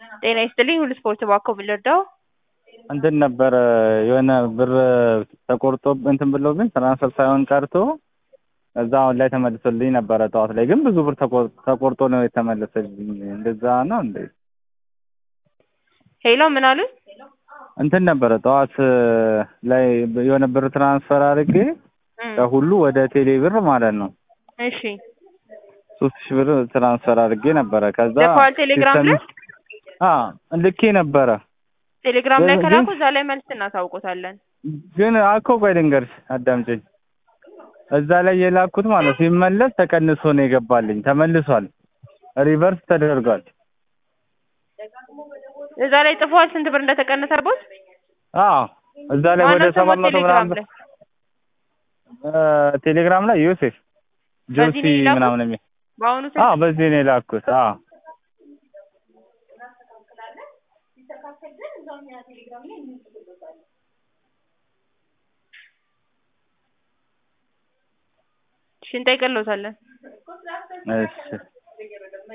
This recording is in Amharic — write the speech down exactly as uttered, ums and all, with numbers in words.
ጤና ይስጥልኝ ሁሉ ስፖርት ባኮ ብለርዳው እንትን ነበር የሆነ ብር ተቆርጦ እንትን ብሎብኝ ትራንስፈር ሳይሆን ቀርቶ እዛ አሁን ላይ ተመልሶልኝ ነበረ። ጠዋት ላይ ግን ብዙ ብር ተቆርጦ ነው የተመለሰልኝ። እንደዛ ነው እንዴ? ሄሎ ምን አሉ? እንትን ነበረ ጠዋት ላይ የሆነ ብር ትራንስፈር አድርጌ ከሁሉ ወደ ቴሌ ብር ማለት ነው። እሺ ሶስት ሺህ ብር ትራንስፈር አድርጌ ነበረ። ከዛ ለኳል ቴሌግራም ላይ አዎ ልኬ ነበረ። ቴሌግራም ላይ ከላኩ እዛ ላይ መልስ እናሳውቆታለን። ግን አኮ ቆይ ልንገርሽ አዳምጪኝ። እዛ ላይ የላኩት ማለት ሲመለስ ተቀንሶ ነው የገባልኝ። ተመልሷል፣ ሪቨርስ ተደርጓል። እዛ ላይ ጽፏል ስንት ብር እንደተቀነሰበት? አዎ እዛ ላይ ወደ ሰባት መቶ ምናምን ቴሌግራም ላይ ዮሴፍ ጆሲ ምናምን ነው። ባውኑ አዎ በዚህ ነው የላኩት። አዎ ሽንጣ ይቀለውታል። እሺ